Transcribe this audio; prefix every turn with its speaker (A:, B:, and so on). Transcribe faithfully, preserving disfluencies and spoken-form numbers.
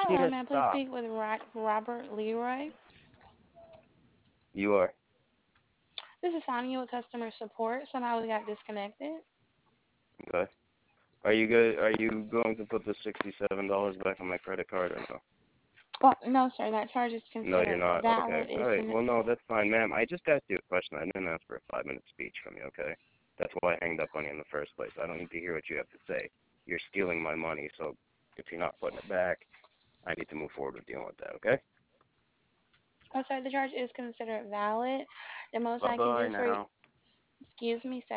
A: Hello,
B: Tina,
A: may I please
B: stop.
A: speak with Ro- Robert Leroy?
B: You are.
A: This is Sonia with customer support. Somehow we got disconnected.
B: Okay. Are you good? Are you going to put the sixty-seven dollars back on my credit card or no?
A: Well, no, sir, that charge is
B: No, you're
A: considered
B: not. Okay.
A: valid.
B: All
A: It's
B: right.
A: con-
B: Well, no, that's fine, ma'am. I just asked you a question. I didn't ask for a five-minute speech from you, okay? That's why I hanged up on you in the first place. I don't need to hear what you have to say. You're stealing my money, so if you're not putting it back, I need to move forward with dealing with that, okay?
A: oh, sir, the charge is considered valid. The most I can
B: Bye-bye
A: do for you,
B: now.
A: excuse me, sir.